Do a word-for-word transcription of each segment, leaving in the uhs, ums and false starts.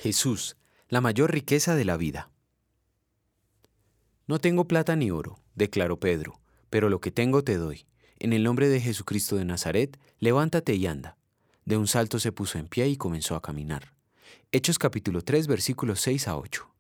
Jesús, la mayor riqueza de la vida. No tengo plata ni oro, declaró Pedro, pero lo que tengo te doy. En el nombre de Jesucristo de Nazaret, levántate y anda. De un salto se puso en pie y comenzó a caminar. Hechos capítulo tres, versículos seis a ocho.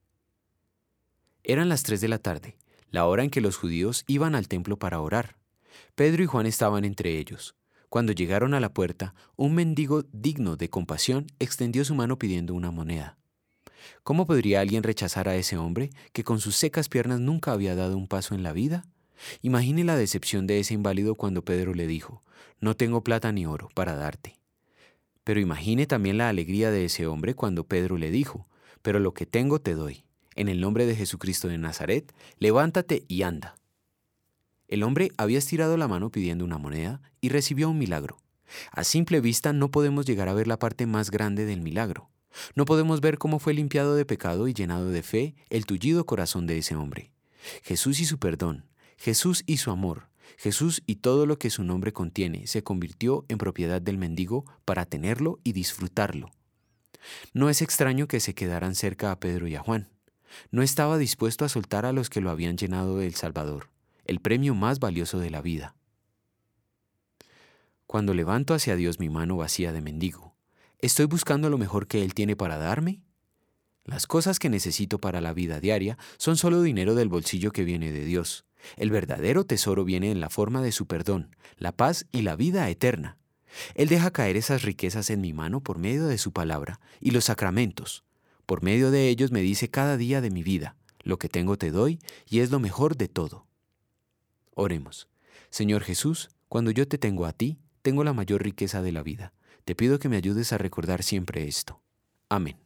Eran las tres de la tarde, la hora en que los judíos iban al templo para orar. Pedro y Juan estaban entre ellos. Cuando llegaron a la puerta, un mendigo digno de compasión extendió su mano pidiendo una moneda. ¿Cómo podría alguien rechazar a ese hombre que con sus secas piernas nunca había dado un paso en la vida? Imagine la decepción de ese inválido cuando Pedro le dijo: «No tengo plata ni oro para darte». Pero imagine también la alegría de ese hombre cuando Pedro le dijo: «Pero lo que tengo te doy. En el nombre de Jesucristo de Nazaret, levántate y anda». El hombre había estirado la mano pidiendo una moneda y recibió un milagro. A simple vista no podemos llegar a ver la parte más grande del milagro. No podemos ver cómo fue limpiado de pecado y llenado de fe el tullido corazón de ese hombre. Jesús y su perdón, Jesús y su amor, Jesús y todo lo que su nombre contiene se convirtió en propiedad del mendigo para tenerlo y disfrutarlo. No es extraño que se quedaran cerca a Pedro y a Juan. No estaba dispuesto a soltar a los que lo habían llenado del Salvador, el premio más valioso de la vida. Cuando levanto hacia Dios mi mano vacía de mendigo, ¿estoy buscando lo mejor que Él tiene para darme? Las cosas que necesito para la vida diaria son solo dinero del bolsillo que viene de Dios. El verdadero tesoro viene en la forma de su perdón, la paz y la vida eterna. Él deja caer esas riquezas en mi mano por medio de su palabra y los sacramentos. Por medio de ellos me dice cada día de mi vida: lo que tengo te doy y es lo mejor de todo. Oremos. Señor Jesús, cuando yo te tengo a ti, tengo la mayor riqueza de la vida. Te pido que me ayudes a recordar siempre esto. Amén.